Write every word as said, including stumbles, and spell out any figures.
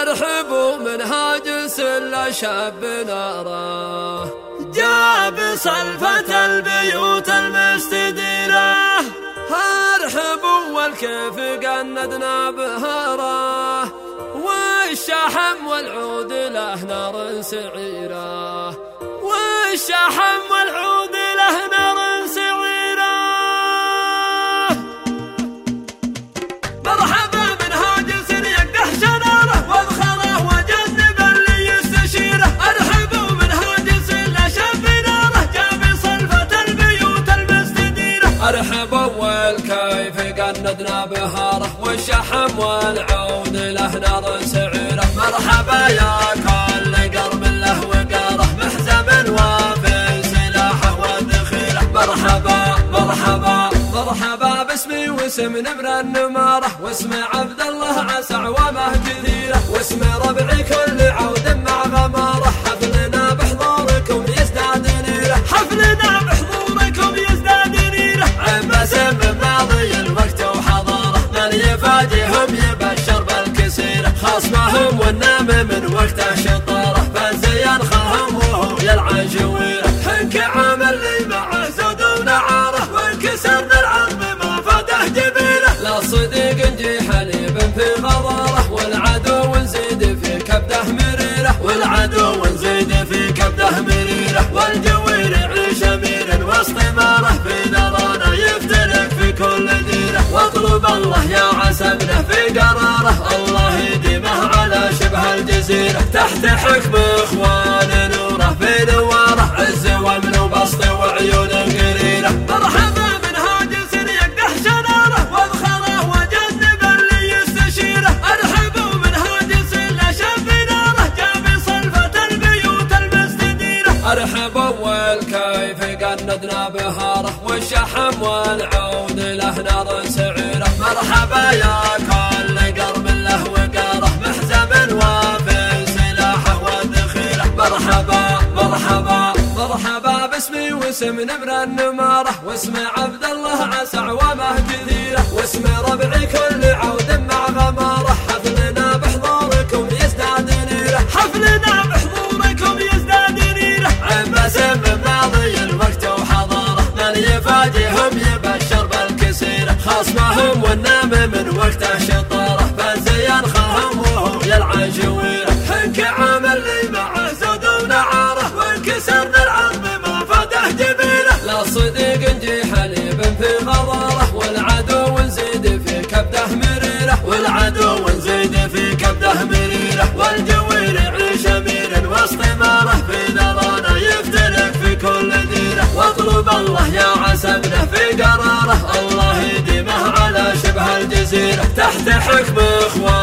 ارحبوا من هاجس الا شاب ناره جاب صلفة البيوت المستديرة. ارحبوا والكيف قندنا بهاره والشحم والعود له نار سعيره والشحم والعود له نار سعيره. مرحبا من هاجس يقدح شناره وابخره وجذب اللي يستشيره. ارحبوا من هاجس لا شاب ناره جاب صلفة البيوت المستديره. ارحبوا والكيف قندنا بهاره والشحم والعود له نار سعيره. مرحبا يا كل قرب له وقاره محزم وفي سلاحه وذخيره. مرحبا مرحبا مرحبا باسمي واسم نمر النماره واسم عبد الله عسع ومه كثيره واسم ربعي كل عود مع غماره. حفلنا بحضوركم يزداد نيره حفلنا بحضوركم يزداد نيره. عباسم ماضي الوقت وحضاره من يفاجئهم يبشر بالكسيره. خصمهم والنام من وقته شطاره فزين خهم وهو يلعن جويره. حنك عامل لي معه زود ونعاره وانكسرنا العظم ما فاته جبيله. لا صديق نجي حليب في غضاره والعدو نزيد في كبده مريره والعدو نزيد في كبده مريره. والجوير يعيش امير وسط ماره في نرانا يفترق في كل ديره. واطلب الله يا عسبنا في قراره الله يديمه على شبه الجزيره. تحت حكم اخوان نوره في دواره عز وامن وبسط وعيون قريره. مرحبا من هاجس يقدح شناره وابخره وجذب اللي يستشيره. ارحبوا من هاجس لا شاب ناره جاب صلفة البيوت المستديره. ارحبوا والكيف قندنا بهاره والشحم والعود له نار سعيره. مرحبا يا كل قرب له وقاره محزم وفي سلاحه وذخيره. مرحبا مرحبا مرحبا باسمي واسم نمر النماره واسم عبد الله عسع ومه كثيره واسم ربعي كل عود مع غماره. حفلنا بحضوركم يزداد نيره حفلنا بحضوركم يزداد نيره. عباسم ماضي الوقت وحضاره من يفاجئهم يبشر بالكسيره. خصمهم والنام من وقته شطاره فزين خهم وهو يلعن جويره. حنك عامل لي معه زود ونعاره وانكسرنا العظم ما فاته جبيله. لا صديق نجي حليب في غضاره والعدو نزيد في كبده مريره والعدو نزيد في كبده مريره. والجوير يعيش امير وسط ماره في نرانا يفترق في كل ديره. واطلب الله يا عسبنا في قراره الله يديمه على شبه الجزيره. تحت حكم اخوان